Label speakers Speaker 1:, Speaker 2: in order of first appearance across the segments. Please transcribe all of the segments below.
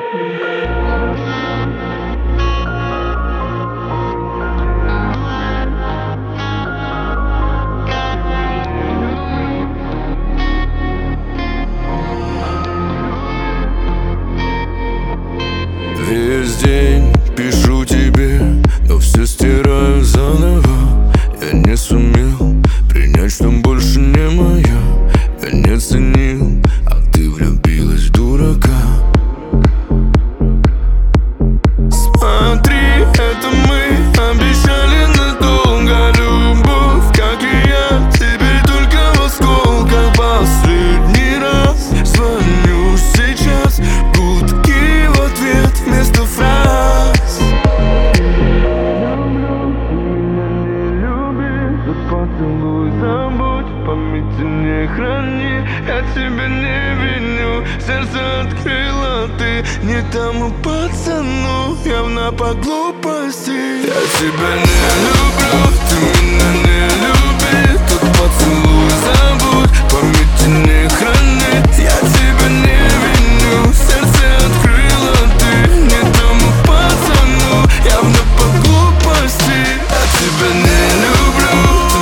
Speaker 1: Весь день пишу тебе, но все стираю заново. Я не сумел принять, что больше не мое. Я не ценил, а ты влюбилась в дурака. Смотри, это мы обещали надолго. Любовь, как и я, теперь только в осколках. Последний раз звоню сейчас, гудки в ответ вместо фраз. Поцелуй забудь, в памяти не храни. Я тебя не виню, сердце открыла ты не тому пацану, явно по глупости. Я тебя не люблю, ты меня не люби. Тут поцелуй забудь, в памяти не храни. Я тебя не виню, сердце открыла ты не тому пацану, явно по глупости. Я тебя не люблю,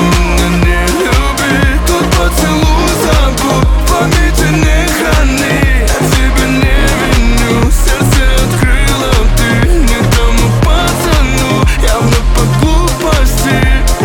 Speaker 1: поцелуй забудь, в памяти не храни. Я тебя не виню, сердце открыла ты не тому пацану, явно по глупости.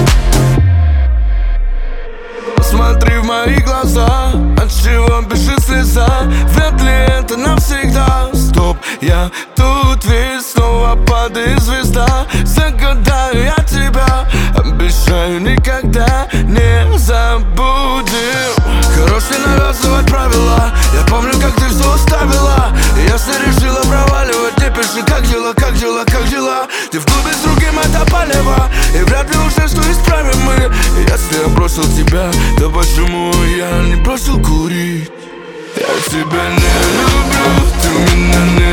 Speaker 1: Посмотри в мои глаза, отчего бежит слеза? Вряд ли это навсегда. Стоп, я тут весь, снова падает звезда. Загадаю я тебя, обещаю никогда не забудем. Хорош не навязывать правила, я помню, как ты все оставила. И если решила проваливать, не пиши, как дела, как дела, как дела. Ты в клубе с другим, это палево, и вряд ли уже что исправим мы. И если я бросил тебя, то почему я не бросил курить? Я тебя не люблю, ты меня не